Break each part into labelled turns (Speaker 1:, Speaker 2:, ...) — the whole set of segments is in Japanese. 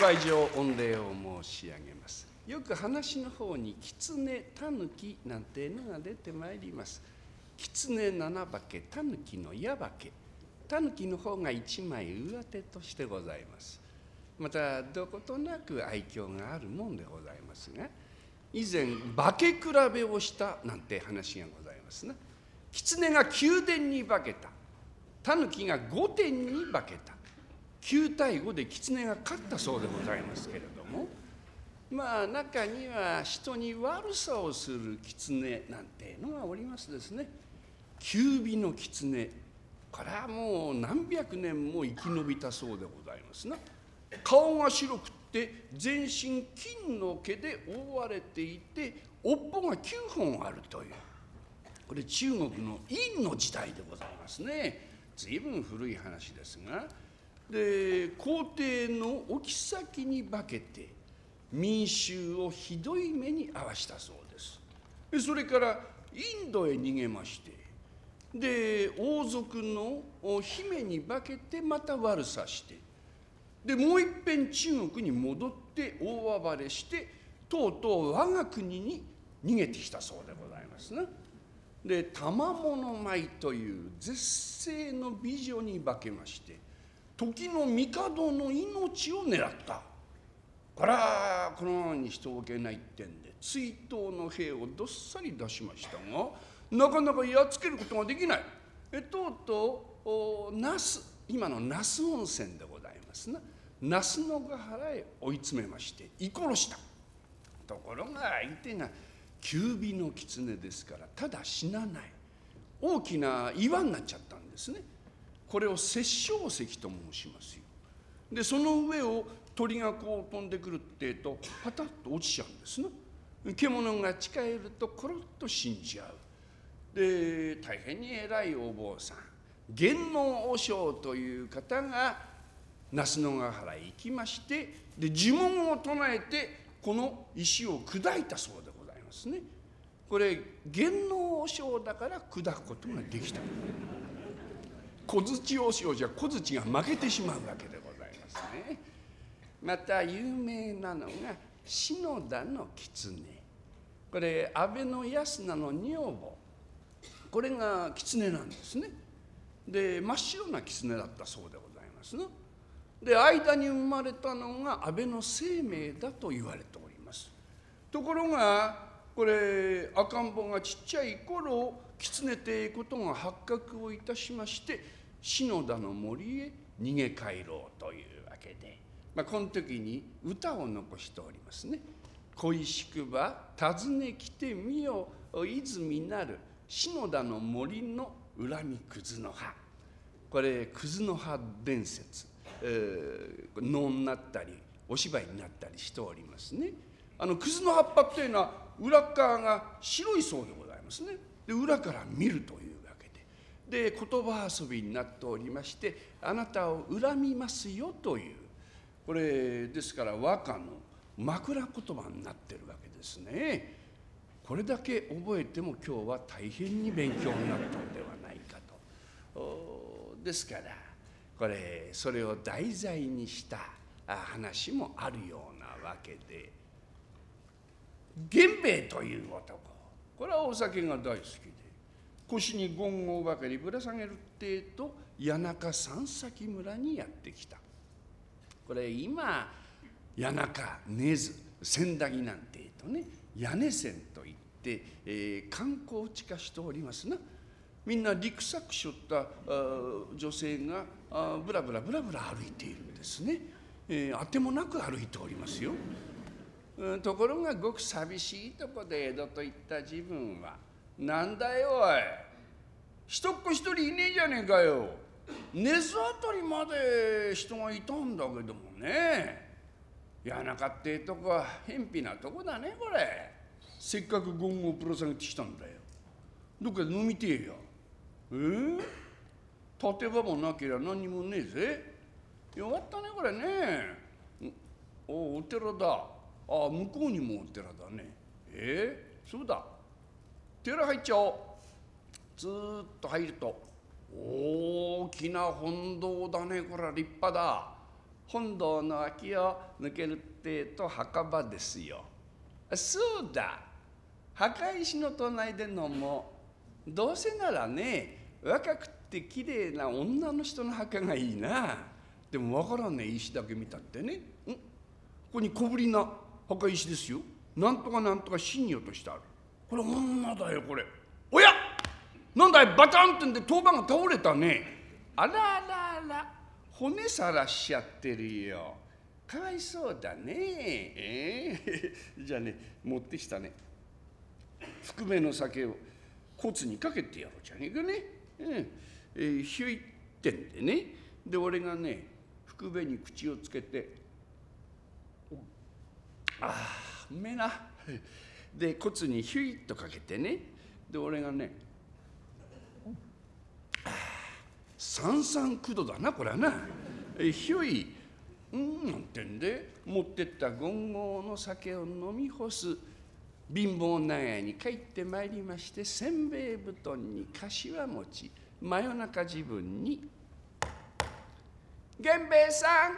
Speaker 1: ご来場御礼を申し上げます。よく話の方に狐、狸なんてのが出てまいります。狐七化け、狸の矢化け。狸の方が一枚上手としてございます。またどことなく愛嬌があるもんでございますが、以前化け比べをしたなんて話がございますな。狐が9点に化けた、狸が5点に化けた。9対5で狐が勝ったそうでございますけれども、まあ中には人に悪さをする狐なんてのがおりますですね。九尾の狐、これはもう何百年も生き延びたそうでございますな。顔が白くって全身金の毛で覆われていて、尾っぽが9本あるという、これ中国の殷の時代でございますね。随分古い話ですが、で皇帝のお妃に化けて民衆をひどい目に遭わしたそうです。でそれからインドへ逃げまして、で王族の姫に化けてまた悪さして、でもういっぺん中国に戻って大暴れして、とうとう我が国に逃げてきたそうでございますね。で玉物舞という絶世の美女に化けまして、時の帝の命を狙った。これはこのままにしておけないってんで追討の兵をどっさり出しましたが、なかなかやっつけることができない。とうとう那須、今の那須温泉でございますな、那須のヶ原へ追い詰めまして居殺した。ところが相手が九尾の狐ですから、ただ死なない、大きな岩になっちゃったんですね。これを殺生石と申しますよ。でその上を鳥がこう飛んでくるってとパタッと落ちちゃうんですな。獣が近寄るとコロッと死んじゃう。で大変に偉いお坊さん、源能和尚という方が那須のヶ原へ行きまして、で呪文を唱えてこの石を砕いたそうでございますね。これ源能和尚だから砕くことができた。小槌和尚じゃ小槌が負けてしまうわけでございますね。また有名なのが篠田の狐、これ安倍の安名の女房、これが狐なんですね。で真っ白な狐だったそうでございますの。で間に生まれたのが安倍の清明だと言われております。ところがこれ赤ん坊がちっちゃい頃狐ていうことが発覚をいたしまして、篠田の森へ逃げ帰ろうというわけで、この時に歌を残しておりますね。恋しくば訪ね来てみよ泉なる篠田の森の恨み葛の葉。これ葛の葉伝説、能になったりお芝居になったりしておりますね。葛の葉っぱっていうのは裏側が白いそうでございますね。で裏から見るというわけで、言葉遊びになっておりまして、あなたを恨みますよという、これですから和歌の枕言葉になってるわけですね。これだけ覚えても今日は大変に勉強になったのではないかと。ですからこれそれを題材にした話もあるようなわけで、源兵衛という男、これはお酒が大好きで腰に権号ばかりぶら下げるってえと谷中三崎村にやってきた。これ今谷中根津千駄木なんてえとね、屋根線といって、観光地化しておりますな。みんなリュックサックしょった女性がブラブラブラブラ歩いているんですね。あてもなく歩いておりますよ。ところがごく寂しいとこで江戸といった自分は、なんだよおい、一っ子一人いねえじゃねえかよ。根津あたりまで人がいたんだけどもね。谷中ってとこは偏僻なとこだねこれ。せっかく権をぶら下げてきたんだよ。どっかで飲みてえよ。立て場もなけりゃ何にもねえぜ。よかったねこれね。お寺だ。向こうにもお寺だね。そうだ。寺入っちゃおう。ずーっと入ると大きな本堂だね。これは立派だ。 本堂の脇を抜けるってと墓場ですよ。そうだ、墓石の隣で飲もう。どうせならね、若くてきれいな女の人の墓がいいな。でもわからんね、石だけ見たってね。ここに小ぶりな墓石ですよ。なんとかなんとか死に落としてある。これ女だよこれ。おや、なんだい、バタンってんで当番が倒れたね。あらあらあら、骨さらしちゃってるよ。かわいそうだね。じゃあね、持ってきたね福目の酒を骨にかけてやろうじゃねえかね。ひゅいってんでね。で俺がね福目に口をつけて、うめえな。で骨にひゅいっとかけてね。で俺がね、三三九度だなこれはな。ひゅいなんてんで持ってった権号の酒を飲み干す。貧乏長屋に帰ってまいりまして、せんべい布団に柏餅、真夜中自分に「源兵衛さん、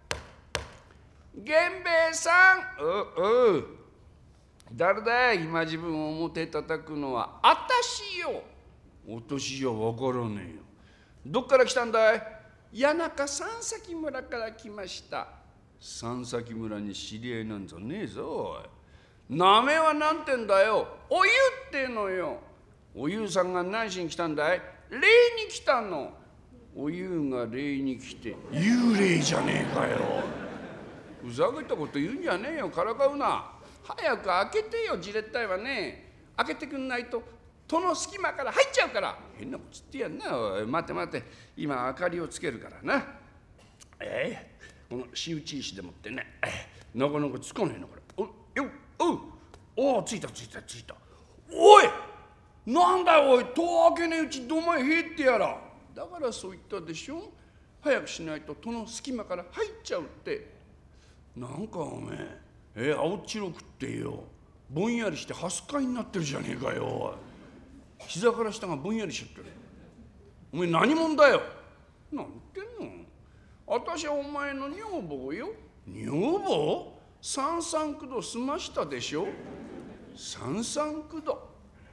Speaker 1: 源兵衛さん、おう誰だい、今自分を表叩くのは。あたしよ。私じゃ分からねえよ。どっから来たんだい。谷中三崎村から来ました。三崎村に知り合いなんぞねえぞ。名前はなんてんだよ。おゆってのよ。おゆうさんが何しに来たんだい。礼に来たの。おゆうが礼に来て幽霊じゃねえかよ。ふざけたこと言うんじゃねえよ。からかうな。早く開けてよ。じれったいはね。開けてくんないと戸の隙間から入っちゃうから。変なこと言ってやんな。おい待て待て、今明かりをつけるからな。この仕打ち石でもってね、なかなかつかねえなこれ。おついたついたついた。おいなんだよおい、戸開けねえうちどまいへってやら。だからそう言ったでしょ。早くしないと戸の隙間から入っちゃうって。なんかおめえ青っ白くってよ、ぼんやりしてハスカイになってるじゃねえかよ。膝から下がぼんやりしちゃってる。おめえ何者だよ。なんてんの。私はお前の女房よ。女房。三三九度済ましたでしょ。三三九度。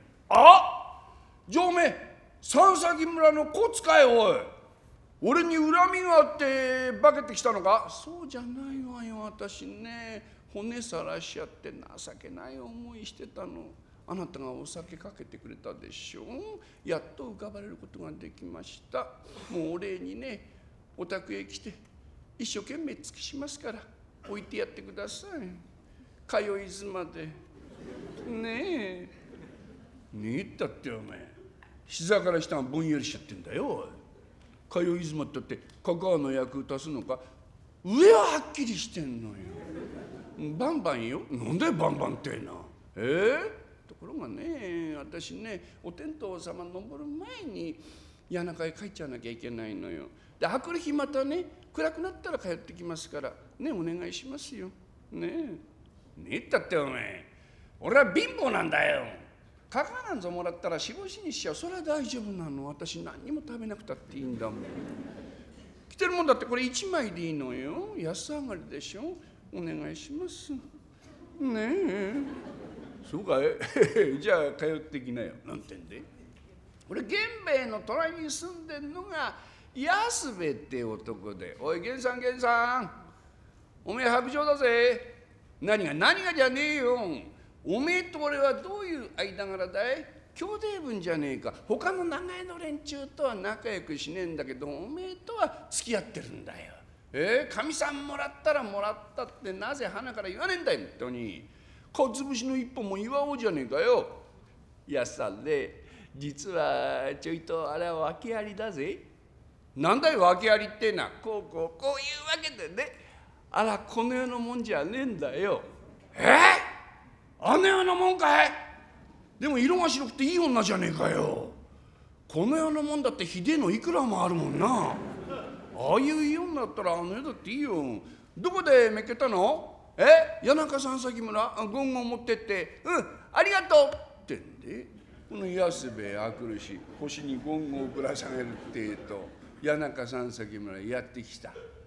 Speaker 1: じゃあおめえ三崎村のコツかい。おい、俺に恨みがあって化けてきたのか。そうじゃないわよ。私ね骨さらしちゃって情けない思いしてたの。あなたがお酒かけてくれたでしょ。やっと浮かばれることができました。もうお礼にねお宅へ来て一生懸命尽くしますから置いてやってください。通い妻でねえったってお前膝から下がぼんやりしちゃってんだよ。通い妻ってってカカアの役足すのか。上ははっきりしてんのよ。バンバンよ。なんでバンバンってな。ところがね私ねお天道様登る前に谷中へ帰っちゃわなきゃいけないのよ。で明くる日またね暗くなったら帰ってきますからね、お願いしますよ。ねえったってお前俺は貧乏なんだよ。かかなんぞもらったらしぼしにしちゃう。それは大丈夫なの。私何にも食べなくたっていいんだもん。着てるもんだってこれ1枚でいいのよ。安上がりでしょ。お願いしますねえ。そうかいじゃあ通ってきなよ。なんてんで。俺源兵衛の隣に住んでんのが安兵衛って男で。おい源さん源さん、おめえ白状だぜ。何がじゃねえよ。おめえと俺はどういう間柄だい。兄弟分じゃねえか。他の長屋の連中とは仲良くしねえんだけどおめえとは付き合ってるんだよ。かみさんもらったらもらったってなぜ鼻から言わねえんだよ。本当にかつぶしの一本も祝おうじゃねえかよ。やっさんね実はちょいとあれは訳ありだぜ。なんだよ訳ありってな。こういうわけでね、あらこの世のもんじゃねえんだよ。あの世のもんかい。でも色が白くていい女じゃねえかよ。この世のもんだってひでえのいくらもあるもんな。ああいういい女だったらあの世だっていいよ。どこでめっけたの。谷中三崎村ゴンゴン持ってってありがとうってんで、この安兵衛あくるし腰にゴンゴンぶら下げるってえと谷中三崎村やってきた。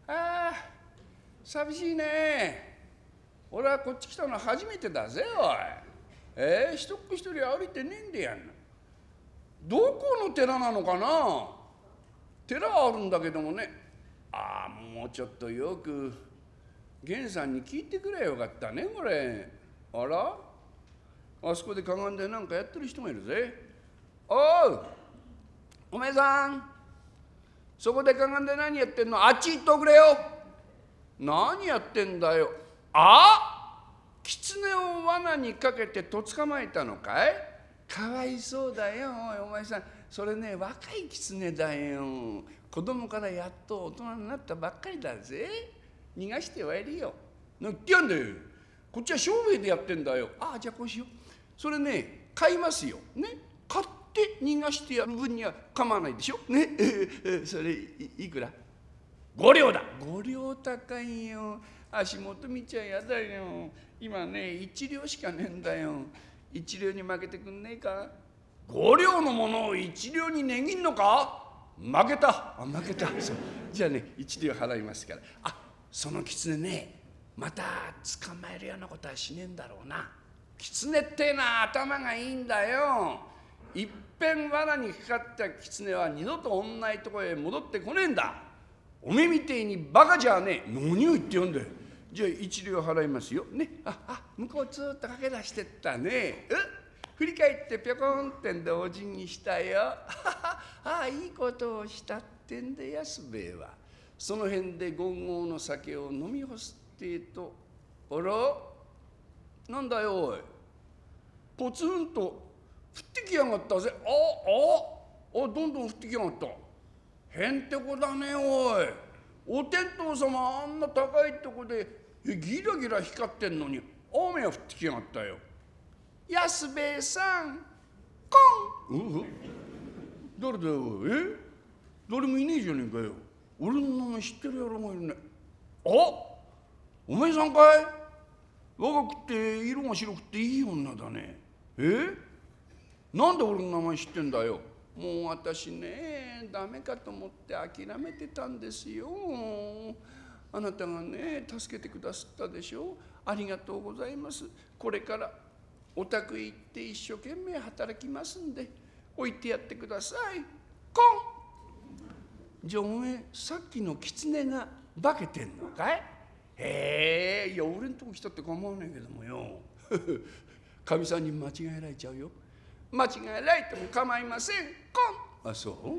Speaker 1: ああ、寂しいね。俺はこっち来たの初めてだぜ、おい。一人一人歩いてねえんでやんな。どこの寺なのかな。寺はあるんだけどもね。ああ、もうちょっとよく源さんに聞いてくれよかったね、これ。あら、あそこでかがんでなんかやってる人がいるぜ。おう、おめえさん、そこでかがんで何やってんの。あっち行っとくれよ。何やってんだよ。あ、狐を罠にかけてと捕まえたのかい。かわいそうだよ、お前さん。それね、若い狐だよ。子供からやっと大人になったばっかりだぜ。逃がしてはいるよ。何言ってやんだよ。こっちは商売でやってんだよ。ああ、じゃあこうしよう。それね、買いますよ。ね、買って逃がしてやる分には構わないでしょ。ね、それ いくら。5両だ。5両高いよ。足元見ちゃやだよ。今ね、1両しかねえんだよ。1両に負けてくんねえか。5両のものを1両に値切んのか。負けた。あ、負けた。そう、じゃあね、1両払いますから。あ、その狐ね、また捕まえるようなことはしねえんだろうな。狐ってえのは頭がいいんだよ。いっぺん罠にかかった狐は二度と同じとこへ戻ってこねえんだ。おめみてえにバカじゃねえ。何を言ってよんだよ。じゃあ1両払いますよ。ね、向こうずっと駆け出してったね。振り返ってぴょこんってんでお辞儀したよ。ああ、いいことをしたってんで安兵衛は。その辺でゴンゴの酒を飲み干すってえと、あら、なんだよおい。ポツンと降ってきやがったぜ。どんどん降ってきやがった。へんてこだねおい。お天道様あんな高いとこでギラギラ光ってんのに雨が降ってきやがったよ。安兵衛さん、コン。誰だよ。誰もいねえじゃねえかよ。俺の名前知ってる野郎がいるね。お前さんかい。若くて色が白くていい女だね。なんで俺の名前知ってんだよ。もう私ね、ダメかと思って諦めてたんですよ。あなたがね、助けてくださったでしょ。ありがとうございます。これからお宅へ行って一生懸命働きますんで置いてやってください。コン。じゃあおめえさっきの狐が化けてんのかい。いや俺んとこ来たって構わないけどもよ。かみさんに間違えられちゃうよ。間違えられても構いません。コン。あ、そう。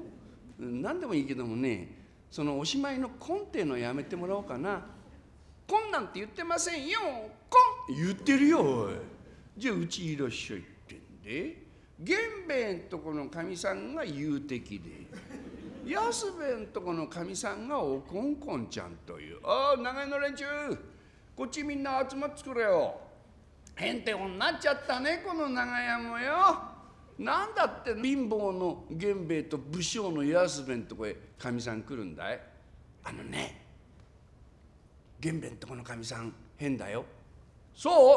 Speaker 1: 何でもいいけどもね、そのおしまいのコンっていうのやめてもらおうかな。コンなんて言ってませんよ。コン。言ってるよおい。じゃあうちいらっしゃいってんで、源兵衛んとこのかみさんが言うてきで、安兵衛んとこのかみさんがおこんこんちゃんという。長屋の連中、こっちみんな集まってくれよ。へんてこになっちゃったね、この長屋もよ。なんだって貧乏の源兵衛と武将の安兵衛んとこへかみさん来るんだい。源兵衛んとこのかみさん変だよ。そう、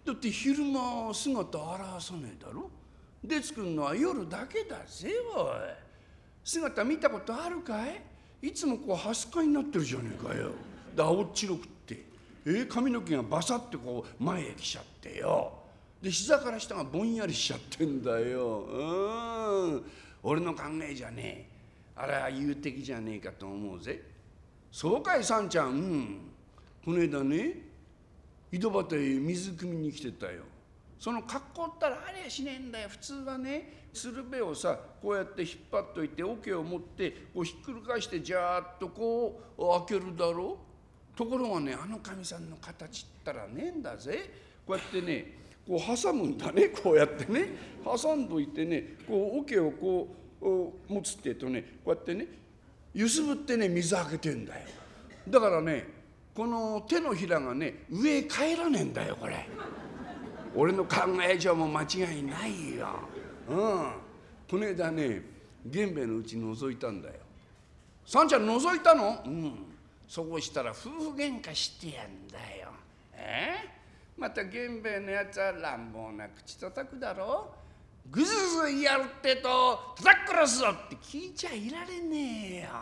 Speaker 1: だって昼間姿現さねえだろ。出てくんのは夜だけだぜおい。姿見たことあるかい。いつもこうはすかになってるじゃねえかよ。で青っ白くって髪の毛がバサッてこう前へ来ちゃってよ。で膝から下がぼんやりしちゃってんだよ。俺の考えじゃねえ、あれは有敵じゃねえかと思うぜ。そうかいさんちゃん。この間ね、井戸端へ水汲みに来てたよ。その格好ったらありゃしねえんだよ。普通はね、鶴瓶をさこうやって引っ張っといて桶を持ってこうひっくり返してジャーッとこう開けるだろう。ところがね、あのかみさんの形ったらねえんだぜ。こうやってね、こう挟むんだね。こうやってね挟んどいてね、こう桶をこう持つってえとね、こうやってね揺すぶってね水開けてんだよ。だからね、この手のひらがね上へ帰らねえんだよこれ。俺の考え上も間違いないよ。この間ね、源兵衛のうち覗いたんだよ。さんちゃん覗いたの。そうしたら夫婦喧嘩してやんだよ。また源兵衛のやつは乱暴な口叩くだろ。ぐずぐずやるってと叩く殺すぞって聞いちゃいられねえよ。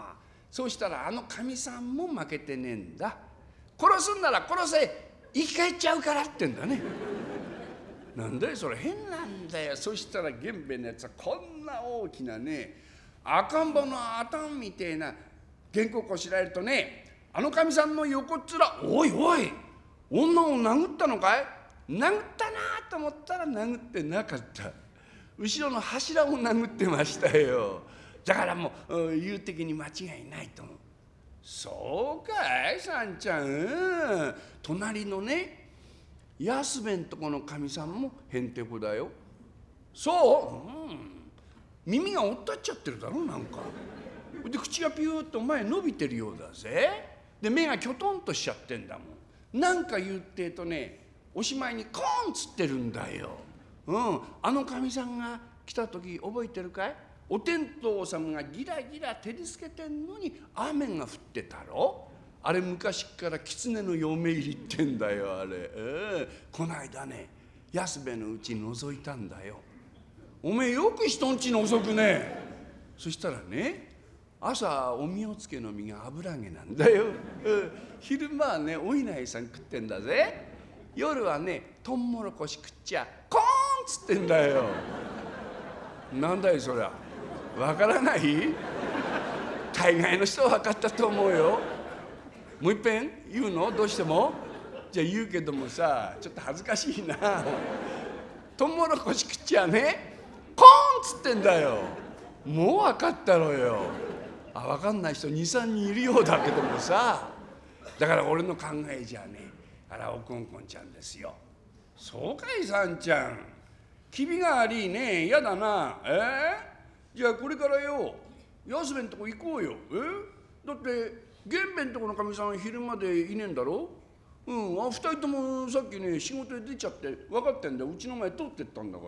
Speaker 1: そうしたらあのかみさんも負けてねえんだ。殺すんなら殺せ、生き返っちゃうからってんだね。なんだよそれ、変なんだよ。そしたら源兵衛のやつはこんな大きなね、赤ん坊の頭みてえな原稿こしらえるとね、あのかみさんの横っ面、おいおい女を殴ったのかい、殴ったなと思ったら殴ってなかった。後ろの柱を殴ってましたよ。だからもう言う的に間違いないと思う。そうかいさんちゃん、隣のね安兵衛んとこのかみさんもへんてこだよ。そう、耳がおったっちゃってるだろなんか。で口がピューッと前伸びてるようだぜ。で目がきょとんとしちゃってんだもん。なんか言ってとね、おしまいにコーンつってるんだよ。あのかみさんが来た時覚えてるかい。お天道様がギラギラ照りつけてんのに雨が降ってたろ。あれ昔から狐の嫁入りってんだよあれ。こないだね安兵衛のうち覗いたんだよ。おめえよく人んちの遅くね。そしたらね、朝おみおつけの実が油揚げなんだよ。昼間はねお稲荷さん食ってんだぜ。夜はねトウモロコシ食っちゃコーンつってんだよ。なんだよそりゃ、わからない？大概の人は分かったと思うよ。もういっぺん言うの？どうしても？じゃあ言うけどもさ、ちょっと恥ずかしいな。トウモロコシ食っちゃねコーンつってんだよ。もう分かったろよ。分かんない人 2,3 人いるようだけどもさ。だから俺の考えじゃね、あらおこんこんちゃんですよ。そうかいさんちゃん、気味が悪いね。やだな。じゃあこれからよ安兵衛んとこ行こうよ。だって源兵衛んとこのかみさん昼までいねえんだろ。2人ともさっきね仕事で出ちゃって分かってんだよ。うちの前通ってったんだから。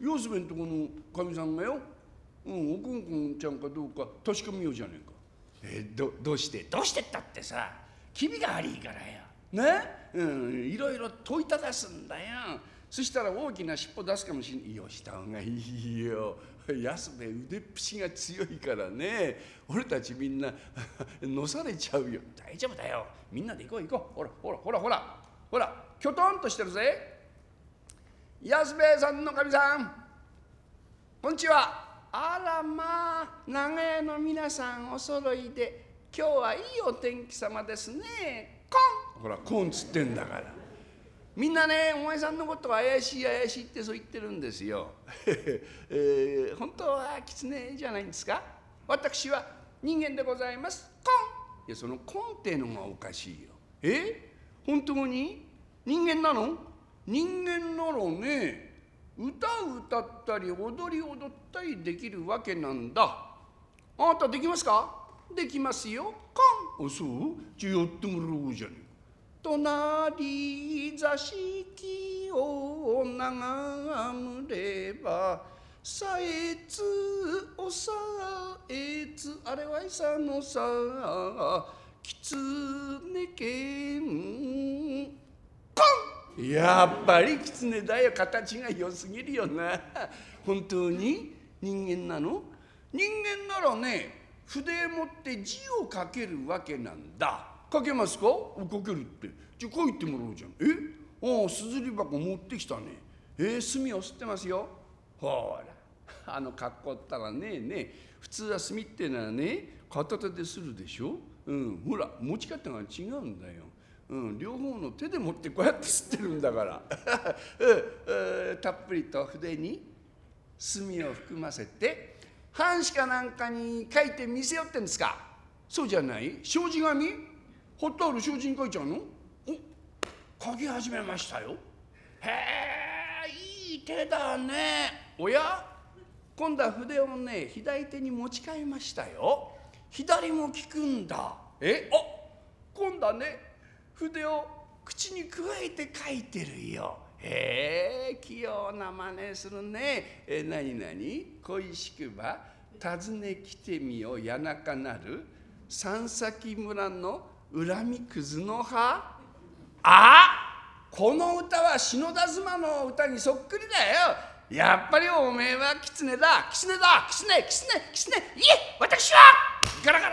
Speaker 1: 安兵衛んとこのかみさんがよ、おこんこんちゃんかどうか確かめようじゃねえか。どうしてったってさ、気味が悪いからよね。いろいろ問いただすんだよ。そしたら大きな尻尾出すかもしんない。よした方がいいよ。安兵衛腕っぷしが強いからね、俺たちみんなのされちゃうよ。大丈夫だよ、みんなで行こう行こう。ほらきょとんとしてるぜ。安兵衛さんのかみさん、こんにちは。あらまあ、長屋の皆さんお揃いで今日はいいお天気様ですね。コン、ほらコンつってんだから。みんなねお前さんのことは怪しいってそう言ってるんですよ。本当は狐じゃないんですか。私は人間でございます。コン。いやそのコンってのがおかしいよ。本当に人間なの？人間ならね歌歌ったり踊り踊ったりできるわけなんだ。あなたできますか？できますよ。コン。そう？じゃあやってもらおうじゃねえ。隣座敷を眺むればさえつおさえつあれはいさのさきつねけんコン。やっぱりきつねだよ。形が良すぎるよな。本当に人間なの？人間ならね筆持って字を書けるわけなんだ。書けますか？書けるって。じゃあ書いてもらおうじゃん。すずり箱持ってきたね。墨を吸ってますよ。ほら格好ったらね普通は墨ってのはね片手でするでしょ。ほら持ち方が違うんだよ。両方の手で持ってこうやって吸ってるんだからたっぷりと筆に墨を含ませて半紙かなんかに書いて見せよってんですか。そうじゃない？障子紙貼ってある障子に書いちゃうの？書き始めましたよ。へえ、いい手だね。おや、今度は筆をね左手に持ち替えましたよ。左も利くんだ。今度はね筆を口にくわえて書いてるよ。器用な真似するね。何恋しくば訪ね来てみよ谷中なる三崎村の恨みくずの葉。この歌は篠田妻の歌にそっくりだよ。やっぱりおめえは狐だ。狐。いえ私はガラガラ。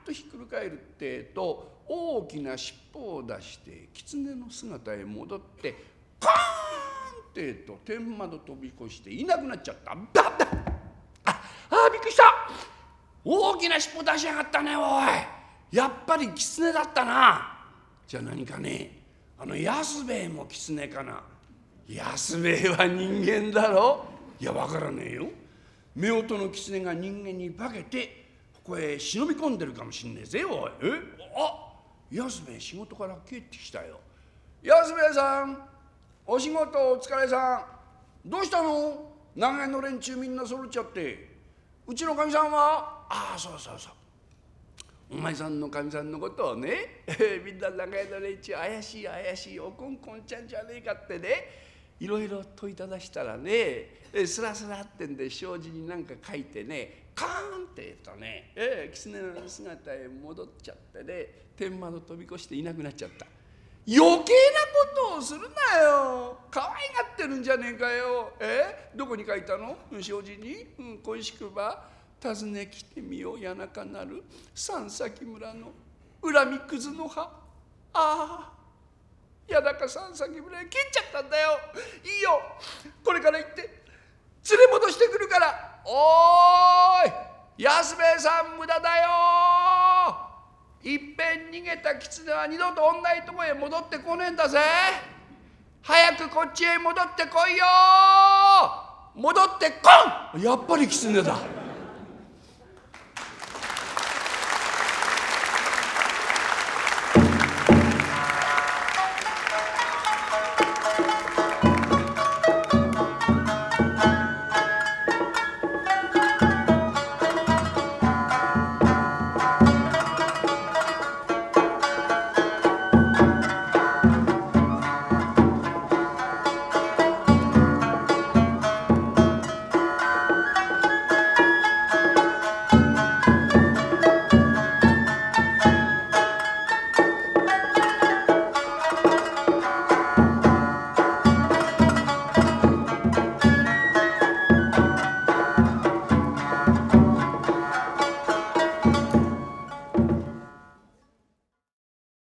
Speaker 1: とひっくり返るってと大きな尻尾を出して狐の姿へ戻ってカーンってと天窓飛び越していなくなっちゃった。びっくりした。大きな尻尾出しやがったね。おい、やっぱり狐だったな。じゃあ何かね、安兵衛も狐かな。安兵衛は人間だろ。いやわからねえよ。夫婦の狐が人間に化けてここへ忍び込んでるかもしんねえぜ。おい、安兵衛仕事から帰ってきたよ。安兵衛さん、お仕事お疲れさん。どうしたの？長屋の連中みんな揃っちゃって。うちのかみさんは？そうそうそう。お前さんのかみさんのことをね、みんな長屋の連中怪しい怪しいおこんこんちゃんじゃねえかってね、いろいろ問いただしたらね、スラスラってんで障子になんか書いてね、カーンって言うとね、狐の姿へ戻っちゃってね、天窓飛び越していなくなっちゃった。余計なことをするなよ。可愛がってるんじゃねえかよ。どこに書いたの？障子に。小石くば訪ね来てみよう谷中なる三崎村の恨みくずの葉。谷中三崎村へ切っちゃったんだよ。いいよ、これから行って連れ戻してくるから。おーい、安兵衛さん無駄だよ。いっぺん逃げた狐は二度と同じとこへ戻ってこねえんだぜ。早くこっちへ戻ってこいよ。戻ってこん。やっぱり狐だ。